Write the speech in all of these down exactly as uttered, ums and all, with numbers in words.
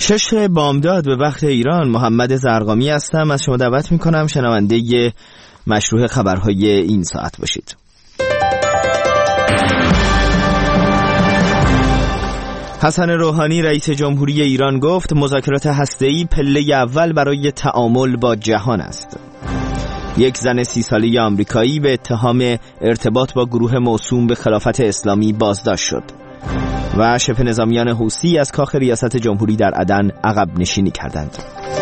شش بامداد به وقت ایران. محمد زرقامی هستم. از شما دعوت میکنم شنونده مشروع خبرهای این ساعت باشید. حسن روحانی رئیس جمهوری ایران گفت مذاکرات هسته‌ای پله اول برای تعامل با جهان است. یک زن سی ساله آمریکایی به اتهام ارتباط با گروه موسوم به خلافت اسلامی بازداشت شد. و شبه نظامیان حوثی از کاخ ریاست جمهوری در عدن عقب نشینی کردند.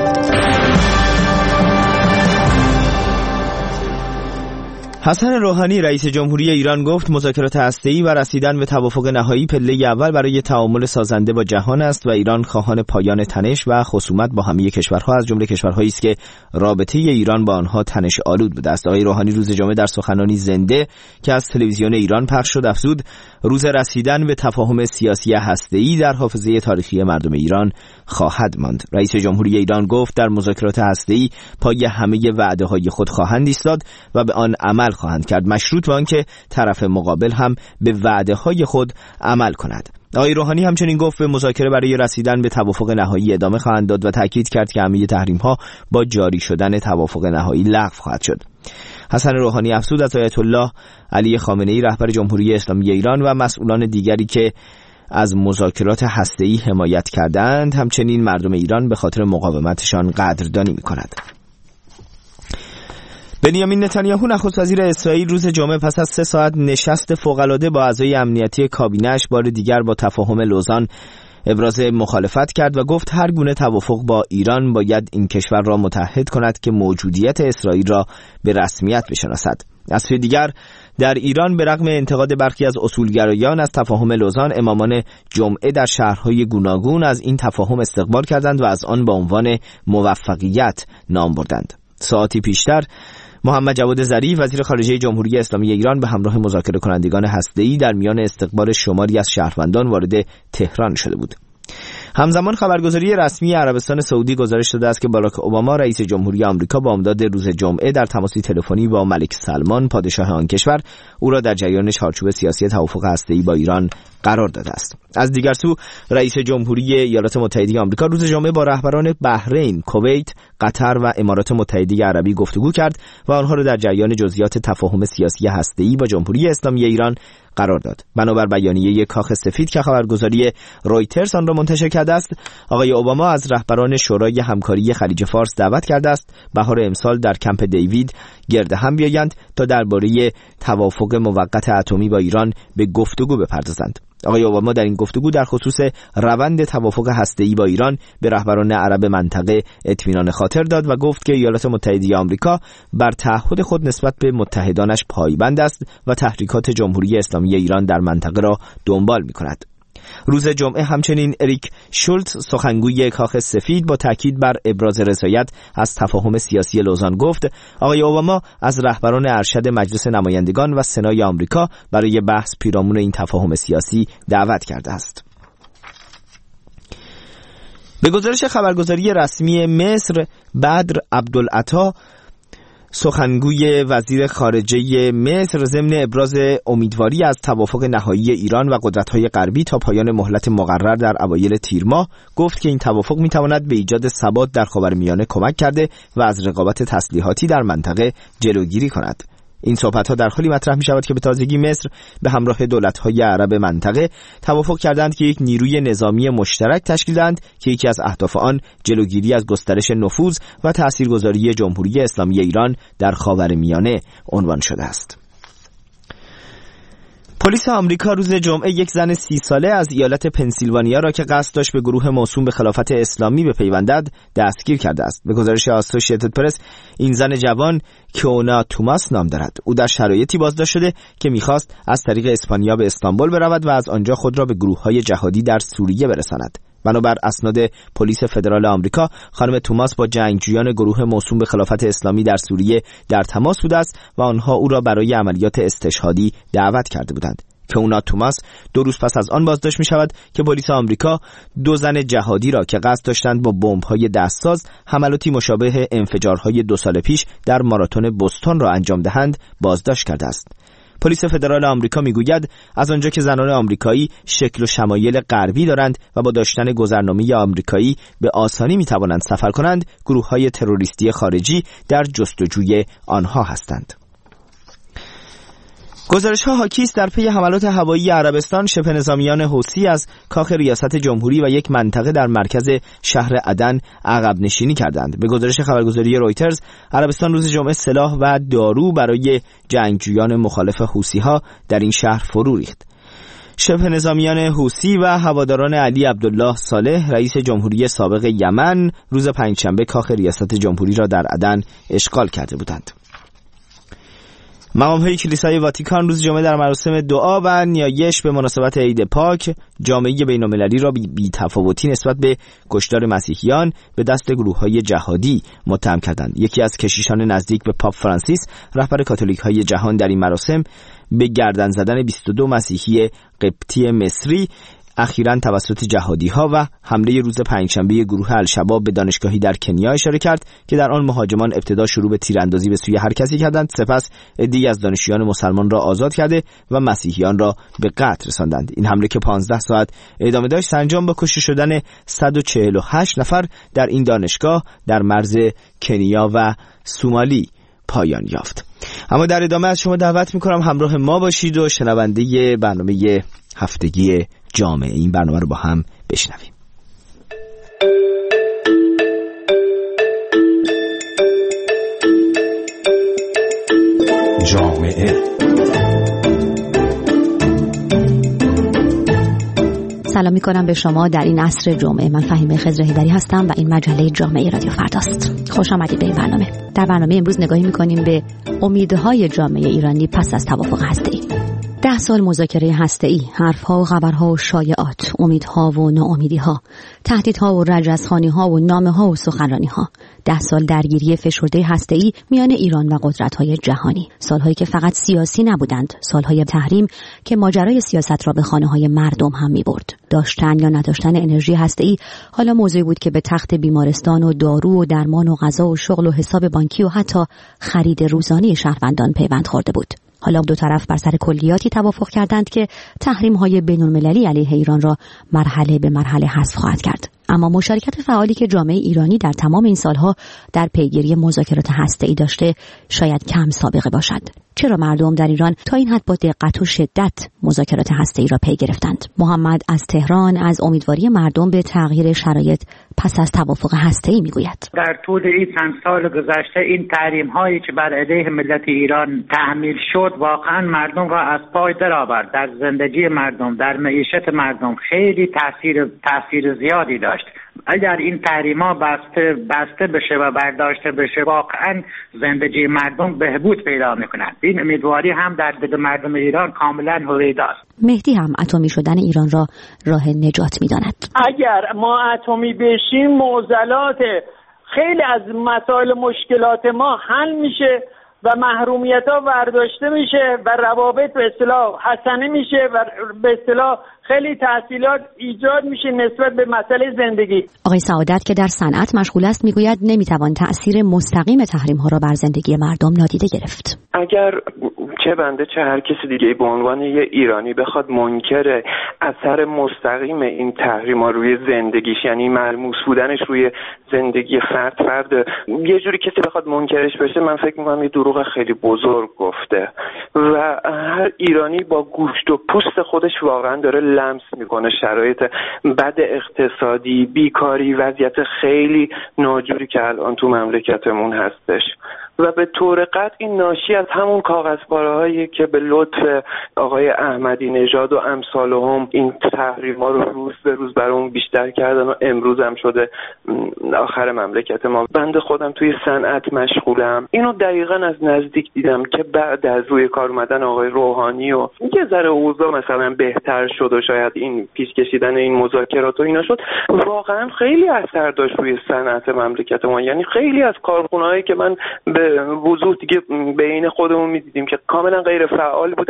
حسن روحانی رئیس جمهوری ایران گفت مذاکرات هسته‌ای و رسیدن به توافق نهایی پله اول برای تعامل سازنده با جهان است و ایران خواهان پایان تنش و خصومت با همه کشورها از جمله کشورهایی است که رابطه ایران با آنها تنش آلود بوده است. آقای روحانی روز جمعه در سخنرانی زنده که از تلویزیون ایران پخش شد افزود روز رسیدن به تفاهم سیاسی هسته‌ای در حافظه تاریخی مردم ایران خواهد ماند. رئیس جمهوری ایران گفت در مذاکرات هسته‌ای پای همه وعده‌های خود خواهند ایستاد و به آن عمل خواهند کرد، مشروط به آنکه طرف مقابل هم به وعده‌های خود عمل کند. آقای روحانی همچنین گفت به مذاکره برای رسیدن به توافق نهایی ادامه خواهند داد و تاکید کرد که همه تحریم‌ها با جاری شدن توافق نهایی لغو خواهد شد. حسن روحانی افزود از آیت الله علی خامنه‌ای رهبر جمهوری اسلامی ایران و مسئولان دیگری که از مذاکرات هسته‌ای حمایت کردند همچنین مردم ایران به خاطر مقاومتشان قدردانی می‌کند. بنیامین نتانیاهو نخست وزیر اسرائیل روز جمعه پس از سه ساعت نشست فوق‌العاده با اعضای امنیتی کابینه‌اش بار دیگر با تفاهم لوزان ابراز مخالفت کرد و گفت هر گونه توافق با ایران باید این کشور را متحد کند که موجودیت اسرائیل را به رسمیت بشناسد. از سوی دیگر در ایران به رغم انتقاد برخی از اصولگرایان از تفاهم لوزان امامان جمعه در شهرهای گوناگون از این تفاهم استقبال کردند و از آن به عنوان موفقیت نام بردند. ساعتی پیشتر محمد جواد ظریف وزیر خارجه جمهوری اسلامی ایران به همراه مذاکره کنندگان هسته‌ای در میان استقبال شماری از شهروندان وارد تهران شده بود. همزمان خبرگزاری رسمی عربستان سعودی گزارش داده است که باراک اوباما رئیس جمهوری آمریکا بامداد روز جمعه در تماسی تلفنی با ملک سلمان پادشاه آن کشور او را در جریان چارچوب سیاسی توافق هسته‌ای با ایران قرار داده است. از دیگر سو رئیس جمهوری ایالات متحده آمریکا روز جمعه با رهبران بحرین، کویت، قطر و امارات متحده عربی گفتگو کرد و آنها را در جریان جزئیات تفاهم سیاسی هسته‌ای با جمهوری اسلامی ایران قرار داد. بنابر بیانیه کاخ سفید که خبرگزاری رویترز آن را منتشر کرده است، آقای اوباما از رهبران شورای همکاری خلیج فارس دعوت کرده است بهار امسال در کمپ دیوید گرد هم بیایند تا درباره توافق موقت اتمی با ایران به گفتگو بپردازند. آقای اوباما در این گفتگو در خصوص روند توافق هسته‌ای با ایران به رهبران عرب منطقه اطمینان خاطر داد و گفت که ایالات متحده آمریکا بر تعهد خود نسبت به متحدانش پایبند است و تحریکات جمهوری اسلامی ایران در منطقه را دنبال می‌کند. روز جمعه همچنین اریک شولتز سخنگوی کاخ سفید با تاکید بر ابراز رضایت از تفاهم سیاسی لوزان گفت آقای اوباما از رهبران ارشد مجلس نمایندگان و سنای آمریکا برای بحث پیرامون این تفاهم سیاسی دعوت کرده است. به گزارش خبرگزاری رسمی مصر بدر عبدالعطا سخنگوی وزیر خارجه مصر ضمن ابراز امیدواری از توافق نهایی ایران و قدرت‌های غربی تا پایان مهلت مقرر در اوایل تیر ماه گفت که این توافق می‌تواند به ایجاد ثبات در خاورمیانه کمک کرده و از رقابت تسلیحاتی در منطقه جلوگیری کند. این صحبت‌ها در حالی مطرح می‌شود که به تازگی مصر به همراه دولت‌های عرب منطقه توافق کردند که یک نیروی نظامی مشترک تشکیل دهند که یکی از اهداف آن جلوگیری از گسترش نفوذ و تاثیرگذاری جمهوری اسلامی ایران در خاورمیانه عنوان شده است. پلیس آمریکا روز جمعه یک زن سی ساله از ایالت پنسیلوانیا را که قصد داشت به گروه موسوم به خلافت اسلامی بپیوندد دستگیر کرده است. به گزارش آسوشیتد پرس این زن جوان کیونا توماس نام دارد. او در شرایطی بازداشت شده که می‌خواست از طریق اسپانیا به استانبول برود و از آنجا خود را به گروه‌های جهادی در سوریه برساند. بنابر اسناد پلیس فدرال آمریکا خانم توماس با جنگجویان گروه موسوم به خلافت اسلامی در سوریه در تماس بوده است و آنها او را برای عملیات استشهادی دعوت کرده بودند. که اونا توماس دو روز پس از آن بازداشت می شود که پلیس آمریکا دو زن جهادی را که قصد داشتند با بمب‌های دستساز حملاتی مشابه انفجارهای دو سال پیش در ماراتون بوستون را انجام دهند بازداشت کرده است. پلیس فدرال آمریکا میگوید از آنجا که زنان آمریکایی شکل و شمایل غربی دارند و با داشتن گذرنامه آمریکایی به آسانی میتوانند سفر کنند، گروه‌های تروریستی خارجی در جستجوی آنها هستند. گزارش‌ها حاکی است در پی حملات هوایی عربستان شبه نظامیان حوثی از کاخ ریاست جمهوری و یک منطقه در مرکز شهر عدن عقب نشینی کردند. به گزارش خبرگزاری رویترز، عربستان روز جمعه سلاح و دارو برای جنگجویان مخالف حوثی‌ها در این شهر فرو ریخت. شبه نظامیان حوثی و هواداران علی عبدالله صالح رئیس جمهوری سابق یمن روز پنجشنبه کاخ ریاست جمهوری را در عدن اشغال کرده بودند. مقام‌های کلیسای واتیکان روز جمعه در مراسم دعا و نیایش به مناسبت عید پاک جامعه بین‌المللی را بی‌تفاوتی نسبت به کشتار مسیحیان به دست گروه‌های جهادی متهم کردند. یکی از کشیشان نزدیک به پاپ فرانسیس، رهبر کاتولیک‌های جهان، در این مراسم به گردن زدن بیست و دو مسیحی قبطی مصری اخیراً توسط جهادی‌ها و حمله روز پنجشنبه گروه الشباب به دانشگاهی در کنیا اشاره کرد که در آن مهاجمان ابتدا شروع به تیراندازی به سوی هر کسی کردند، سپس عده‌ای از دانشجویان مسلمان را آزاد کرده و مسیحیان را به قتل رساندند. این حمله که پانزده ساعت ادامه داشت سرانجام با کشته شدن صد و چهل و هشت نفر در این دانشگاه در مرز کنیا و سومالی پایان یافت. اما در ادامه از شما دعوت می‌کنم همراه ما باشید و شنونده برنامه هفتگی جامعه این برنامه رو با هم بشنویم. جامعه سلام می‌کنم به شما در این عصر جمعه. من فهیمه خضرهیدری هستم و این مجله جامعه رادیو فرداست. خوش آمدید به این برنامه. در برنامه امروز نگاهی می‌کنیم به امیدهای جامعه ایرانی پس از توافق هسته‌ای. ده سال مذاکره هسته‌ای، حرف‌ها و خبرها و شایعات، امیدها و ناامیدی‌ها، تهدیدها و رجزخوانی‌ها و نامه‌ها و سخنرانی‌ها. ده سال درگیری فشرده هسته‌ای میان ایران و قدرت‌های جهانی. سال‌هایی که فقط سیاسی نبودند، سال‌های تحریم که ماجرای سیاست را به خانه‌های مردم هم می‌برد. داشتن یا نداشتن انرژی هسته‌ای حالا موضوعی بود که به تخت بیمارستان و دارو و درمان و غذا و شغل و حساب بانکی و حتی خرید روزانه شهروندان پیوند خورده بود. حالا دو طرف بر سر کلیاتی توافق کردند که تحریم‌های بین‌المللی علیه ایران را مرحله به مرحله حذف خواهد کرد. اما مشارکت فعالی که جامعه ایرانی در تمام این سالها در پیگیری مذاکرات هسته‌ای داشته شاید کم سابقه باشد. چرا مردم در ایران تا این حد با دقت و شدت مذاکرات هسته‌ای را پی گرفتند؟ محمد از تهران از امیدواری مردم به تغییر شرایط پس از توافق هسته‌ای میگوید. در طول این چند سال گذشته این تحریم‌هایی که بر علیه ملت ایران تحمیل شد واقعا مردم را از پای درآورد. در زندگی مردم، در معیشت مردم خیلی تاثیر تاثیر زیادی داشت. اگر این تحریم‌ها بسته بسته بشه و برداشته بشه واقعا زندگی مردم بهبود پیدا می‌کند. این امیدواری هم در دل مردم ایران کاملا هویداست. مهدی هم اتمی شدن ایران را راه نجات می‌داند. اگر ما اتمی بشیم معضلات خیلی از مسائل مشکلات ما حل میشه و محرومیت‌ها برداشته میشه و روابط به اصطلاح حسنه میشه و به اصطلاح خیلی تحصیلات ایجاد میشه نسبت به مسئله زندگی. آقای سعادت که در صنعت مشغول است میگوید نمیتوان تأثیر مستقیم تحریم‌ها را بر زندگی مردم نادیده گرفت. اگر چه بنده چه هر کسی دیگه به عنوان یه ایرانی بخواد منکر اثر مستقیم این تحریم‌ها روی زندگیش، یعنی ملموس بودنش روی زندگی فرد فرد یه جوری کسی بخواد منکرش بشه، من فکر می‌کنم یه دروغ خیلی بزرگ گفته و هر ایرانی با گوشت و پوست خودش واقعا داره لمس میکنه شرایط بد اقتصادی، بیکاری، وضعیت خیلی ناجوری که الان تو مملکتمون هستش و به طور قطع این ناشی از همون کاغذپاره‌هایی که به لطف آقای احمدی نژاد و امثالهم این تحریم‌ها رو روز به روز برامون بیشتر کردن و امروز هم شده آخر مملکت ما. بنده خودم توی صنعت مشغولم، اینو دقیقاً از نزدیک دیدم که بعد از روی کار اومدن آقای روحانی و یه ذره اوضاع مثلا بهتر شد و شاید این پیش کشیدن این مذاکرات و اینا شد، واقعاً خیلی اثر داشت روی صنعت مملکت ما. یعنی خیلی از کارخونه‌هایی که من به وضوح دیگه بین خودمون می‌دیدیم که کاملا غیر فعال بودن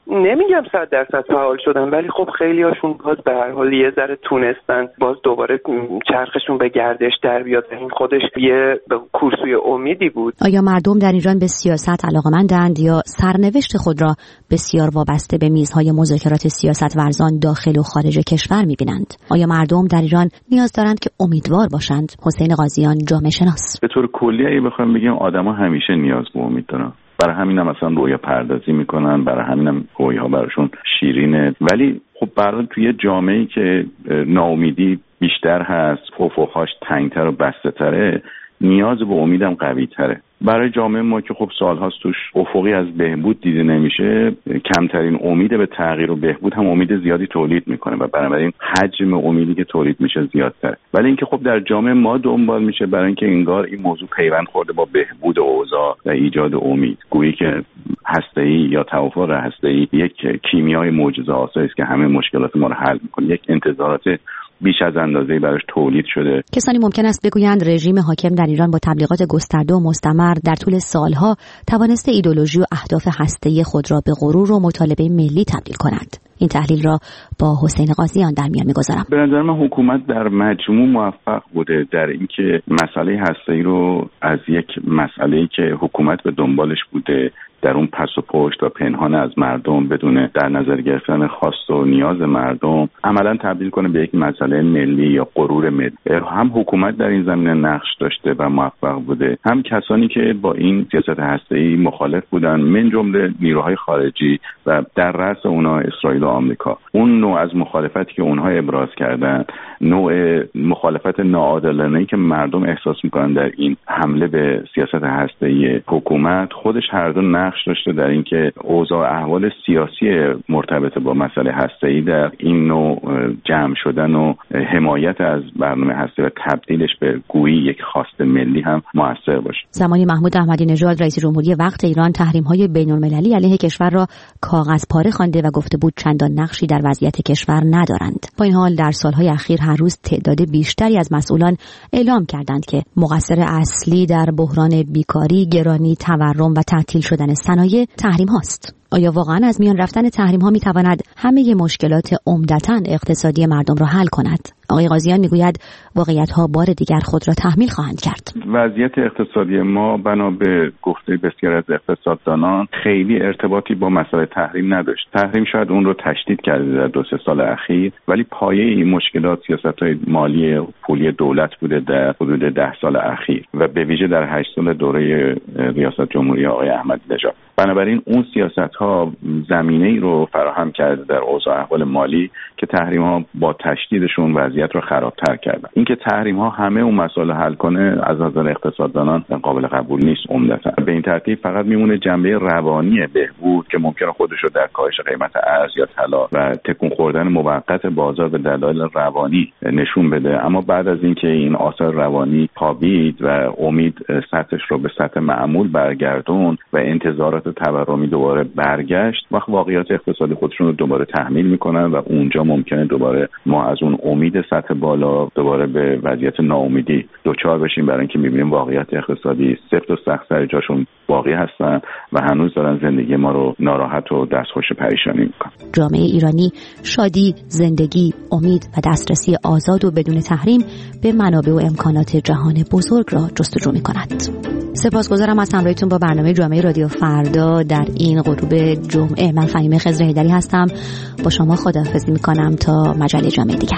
نمیگم صد درصد فعال شدن، ولی خب خیلی هاشون باز به هر حال یه ذره تونستن باز دوباره چرخشون به گردش در بیاد. این خودش یه کورسوی امیدی بود. آیا مردم در ایران به سیاست علاقه‌مندند یا سرنوشت خود را بسیار وابسته به میزهای مذاکرات سیاست ورزان داخل و خارج کشور می‌بینند؟ آیا مردم در ایران نیاز دارند که امیدوار باشند؟ حسین قاضیان، جامعه شناس. به طور کلی اگه بخوام بگیم آدما همیشه نیاز به امید دارن. برای همین هم مثلا رویا پردازی میکنن، برای همین هم رویاها براشون شیرینه. ولی خب برای توی جامعه‌ای که ناامیدی بیشتر هست، افق‌هاش تنگتر و بسته‌تره، نیاز به امیدم قوی تره. برای جامعه ما که خب سال‌هاست توش افقی از بهبود دیده نمیشه، کمترین امید به تغییر و بهبود هم امید زیادی تولید میکنه و بنابراین حجم امیدی که تولید میشه زیادتره. ولی اینکه خب در جامعه ما دنبال میشه برای اینکه انگار این موضوع پیوند خورده با بهبود اوضاع و ایجاد امید، گویی که هسته‌ای یا توافق هسته‌ای یک کیمیای معجزه‌آسایی است که همه مشکلات ما رو حل میکنه. یک انتظارات بیش از اندازه براش تولید شده. کسانی ممکن است بگویند رژیم حاکم در ایران با تبلیغات گسترده و مستمر در طول سالها توانسته ایدئولوژی و اهداف هسته‌ای خود را به غرور و مطالبه ملی تبدیل کند. این تحلیل را با حسین قاضیان در میان می‌گذارم. به نظر من حکومت در مجموع موفق بوده در اینکه مسئله هسته‌ای رو از یک مسئله‌ای که حکومت به دنبالش بوده در اون پس و پشت و پنهان از مردم بدون در نظر گرفتن خواست و نیاز مردم عملاً تبدیل کنه به یک مسئله ملی یا غرور ملی. هم حکومت در این زمینه نقش داشته و موفق بوده، هم کسانی که با این سیاست هسته‌ای مخالف بودن، من جمله نیروهای خارجی و در رأس اونها اسرائیل و آمریکا. اون نوع از مخالفتی که اونها ابراز کردن، نوع مخالفت ناعادلانه‌ای که مردم احساس می‌کنن در این حمله به سیاست هسته‌ای حکومت، خودش هر دو نقش داشته در اینکه اوضاع احوال سیاسی مرتبط با مسئله هسته‌ای در این نوع جمع شدن و حمایت از برنامه هسته و تبدیلش به گویی یک خواست ملی هم موثر باشه. زمانی محمود احمدی نژاد رئیس جمهوری وقت ایران تحریم‌های بین‌المللی علیه کشور را کاغذ پاره خوانده و گفته بود چندان نقشی در وضعیت کشور ندارند. با این حال در سالهای اخیر هر روز تعداد بیشتری از مسئولان اعلام کردند که مقصر اصلی در بحران بیکاری، گرانی، تورم و تعطیل شدن صنایع تحریم هاست. آیا واقعا از میان رفتن تحریم ها می تواند همه مشکلات عمدتاً اقتصادی مردم را حل کند؟ آقای قاضیان میگوید واقعیت ها بار دیگر خود را تحمیل خواهند کرد. وضعیت اقتصادی ما بنا به گفته بسیار از اقتصاددانان خیلی ارتباطی با مسئله تحریم نداشت. تحریم شاید اون رو تشدید کرده در دو سه سال اخیر، ولی پایه این مشکلات سیاست‌های مالی پولی دولت بوده در حدود ده سال اخیر و به ویژه در هشت سال دوره ریاست جمهوری آقای احمدی نژاد. بنابراین اون سیاست‌ها زمینه‌ای رو فراهم کرده در اوضاع احوال مالی که تحریم‌ها با تشدیدشون وضعیت رو خرابتر کردن. اینکه تحریم‌ها همه اون مسائل حل کنه از نظر اقتصاددانان قابل قبول نیست. عمدتاً به این ترتیب فقط میمونه جنبه روانی بهبود که ممکنه خودش رو در کاهش قیمت ارز یا طلا و تکون خوردن موقت بازار به دلایل روانی نشون بده. اما بعد از اینکه این آثار روانی خوابید و امید سطحش رو به سطح معمول برگردون و انتظارات تورمی دوباره برگشت، وقت واقعیت اقتصادی خودشون رو دوباره تحمیل میکنن و اونجا ممکنه دوباره ما از اون امید سطح بالا دوباره به وضعیت ناامیدی دوچار بشیم، برای اینکه میبینیم واقعیت اقتصادی سفت و سخت سر جاشون باقی هستن و هنوز دارن زندگی ما رو ناراحت و دستخوش پریشانی میکنن. جامعه ایرانی شادی، زندگی، امید و دسترسی آزاد و بدون تحریم به منابع و امکانات جهان بزرگ را جستجو میکند. سپاسگزارم از همراهیتون با برنامه جامعه رادیو فردا در این غروب جمعه. من فهیمه خضر حیدری هستم. با شما خداحافظی میکنم تا مجله جامعه دیگر.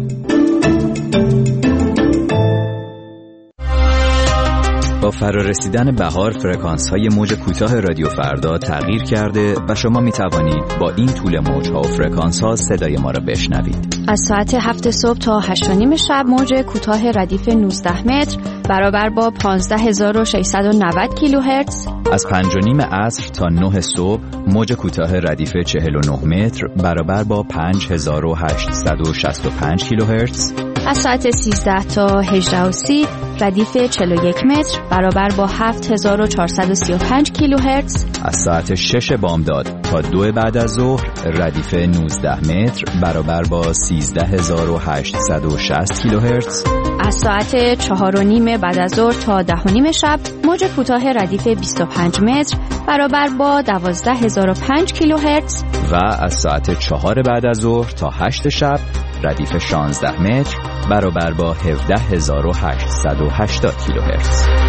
با فرارسیدن بهار فرکانس‌های موج کوتاه رادیو فردا تغییر کرده و شما می توانید با این طول موج‌ها و فرکانس‌ها صدای ما را بشنوید. از ساعت هفت صبح تا هشت و نیم شب موج کوتاه ردیف نوزده متر برابر با پانزده هزار و ششصد و نود کیلوهرتز. از پنج و نیم عصر تا نه صبح موج کوتاه ردیف چهل و نه متر برابر با پنج هزار و هشتصد و شصت و پنج کیلوهرتز. از ساعت سیزده تا هجده و سی ردیف چهل و یک متر برابر با هفت هزار و چهارصد و سی و پنج کیلوهرتز. از ساعت شش بامداد تا دو بعد از ظهر ردیف نوزده متر برابر با سیزده هزار و هشتصد و شصت کیلوهرتز. از ساعت چهار و نیم بعد از ظهر تا ده و نیم شب موج کوتاه ردیف بیست و پنج متر برابر با دوازده هزار و پنج کیلوهرتز. و از ساعت چهار بعد از ظهر تا هشت شب ردیف شانزده متر برابر با هفده هزار و هشتصد و هشتاد کیلوهرتز.